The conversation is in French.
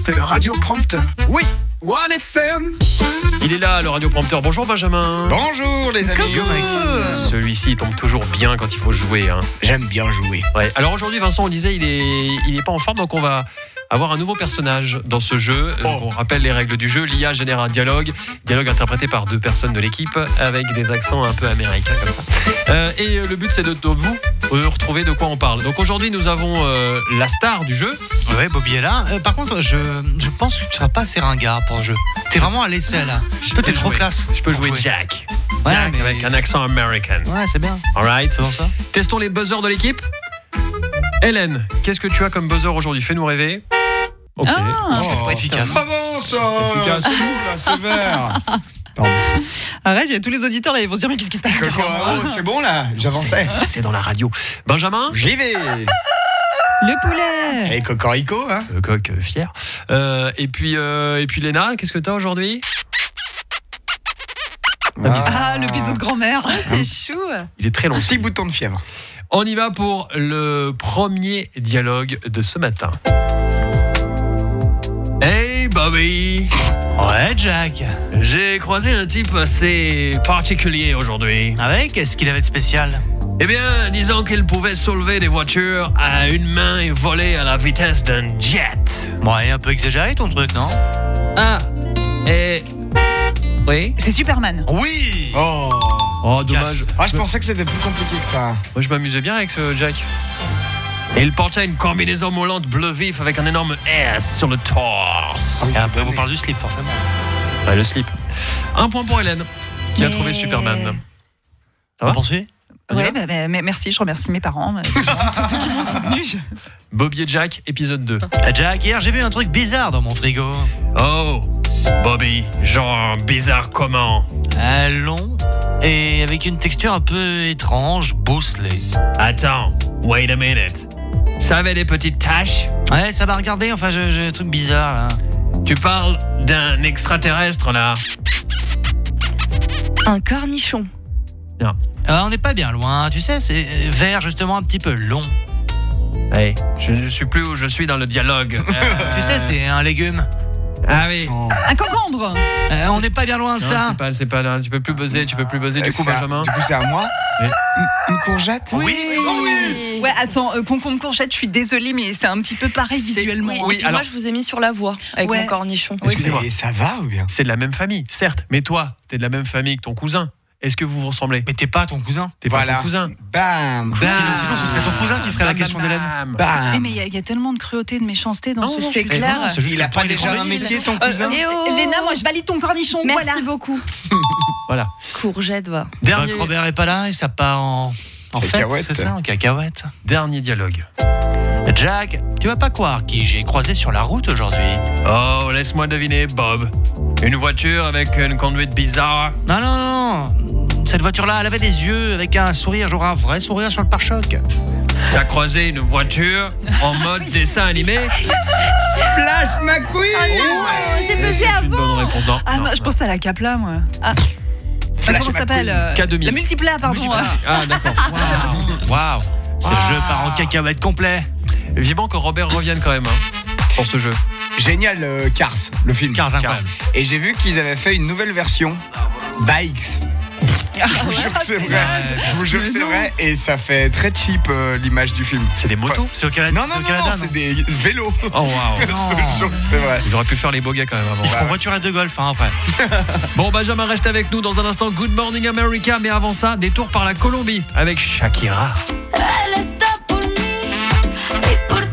c'est le radioprompteur. Oui, One FM. il est là, le radioprompteur. Bonjour Benjamin. Bonjour les amis. Celui-ci tombe toujours bien quand il faut jouer. Hein. J'aime bien jouer. Ouais. Alors aujourd'hui, Vincent, on disait il est pas en forme, donc on va avoir un nouveau personnage dans ce jeu. On rappelle les règles du jeu. L'IA génère un dialogue interprété par deux personnes de l'équipe avec des accents un peu américains comme ça. Et le but, c'est de vous retrouver de quoi on parle. Donc aujourd'hui, nous avons la star du jeu. Ouais, Bobby est là. Par contre, je pense que tu seras pas assez ringard pour le jeu. T'es vraiment à l'essai là. Toi, t'es trop classe. Je peux pour jouer Jack. Ouais, Jack mais- avec un accent américain. Ouais, c'est bien. Alright. C'est bon ça. Testons les buzzers de l'équipe. Hélène, qu'est-ce que tu as comme buzzer aujourd'hui? Fais-nous rêver. Ok. Pas efficace. Avance, Efficace. sévère. Arrête, il y a tous les auditeurs là, ils vont se dire mais qu'est-ce qui se passe? C'est bon là, j'avançais. C'est dans la radio. Benjamin, J'y vais. Le poulet. Et cocorico, hein. coq fier. Et puis Léna, qu'est-ce que t'as aujourd'hui? Ah, le bisou de grand-mère. C'est chou. Il est très long. Petit bouton de fièvre. On y va pour le premier dialogue de ce matin. Hey Bobby, Ouais, Jack. j'ai croisé un type assez particulier aujourd'hui. Ah ouais, qu'est-ce qu'il avait de spécial? Eh bien, disons qu'il pouvait soulever des voitures à une main et voler à la vitesse d'un jet. Ouais, un peu exagéré ton truc, non? Ah, et... Oui. C'est Superman. Oui. Oh, dommage. Ah, je pensais que c'était plus compliqué que ça. Moi, je m'amusais bien avec ce Jack. Et il portait une combinaison moulante bleu vif avec un énorme S sur le torse. Et après, on parle du slip, forcément. Ouais, le slip. Un point pour Hélène, qui a trouvé Superman. Ça va? On poursuit? Ouais, mais merci, je remercie mes parents, tous ceux qui m'ont soutenu. Bobby et Jack, épisode 2. Jack, hier j'ai vu un truc bizarre dans mon frigo. Oh, Bobby, genre bizarre comment? Long et avec une texture un peu étrange, bosselée. Attends, wait a minute. Ça avait des petites taches? Ouais, ça m'a regardé, enfin j'ai un truc bizarre là. Tu parles d'un extraterrestre là? Un cornichon. On n'est pas bien loin, tu sais, c'est vert justement un petit peu long. Hey, je ne suis plus où je suis dans le dialogue. Tu sais, c'est un légume. Ah oui. Un concombre. On n'est pas bien loin de Non, ça. c'est pas là. Tu peux plus buzzer du coup, Benjamin. Du coup, c'est à moi. Oui. Une courgette. Oui. Ouais, attends, concombre courgette, je suis désolée, mais c'est un petit peu pareil visuellement. Oui, hein. Oui, et puis alors- moi je vous ai mis sur la voie avec Ouais. mon cornichon. Excusez-moi. Et ça va ou bien? C'est de la même famille, certes. Mais toi, t'es de la même famille que ton cousin. Est-ce que vous vous ressemblez? Mais t'es pas ton cousin. T'es pas Voilà. ton cousin. Bam. Sinon, ce serait ton cousin qui ferait la question d'Hélène. Bam. Eh, mais il y a tellement de cruauté, de méchanceté dans ce c'est film. clair. C'est juste Il a le pas point des déjà un grands métier, ton cousin? Eh oh. Léna, moi je valide ton cornichon, Merci voilà. beaucoup. Voilà. Courgette, va. Dernier, Robert est pas là et ça part en fête, Cacahuète. c'est ça, en cacahuète. dernier dialogue. Jack, tu vas pas croire qui j'ai croisé sur la route aujourd'hui. Oh, laisse-moi deviner, Bob. Une voiture avec une conduite bizarre. Non. Cette voiture-là, elle avait des yeux avec un sourire, genre un vrai sourire sur le pare-choc. T'as croisé une voiture en mode dessin animé? Flash McQueen. J'ai pesé C'est une avant. bonne réponse. Non, Ah, non, moi je non. pense à la Capla, moi. Flash Comment ça s'appelle K2000. La multipla, pardon. Ah, d'accord. Waouh. Ce jeu part en cacahuète complet. Vivement que Robert revienne quand même pour ce jeu. Génial, Cars, le film. Cars incroyable. Et j'ai vu qu'ils avaient fait une nouvelle version, Bikes. Je vous jure que c'est vrai. Je vous jure que c'est vrai. Et ça fait très cheap l'image du film. C'est des motos? C'est au Canada. Non, c'est des vélos. Oh, waouh. Je te jure que c'est vrai. Ils auraient pu faire les beaux gars quand même avant. Ils feront voiturette de golf après. Bon, Benjamin, reste avec nous dans un instant. Good Morning America. Mais avant ça, détour par la Colombie avec Shakira. Él está por mí y por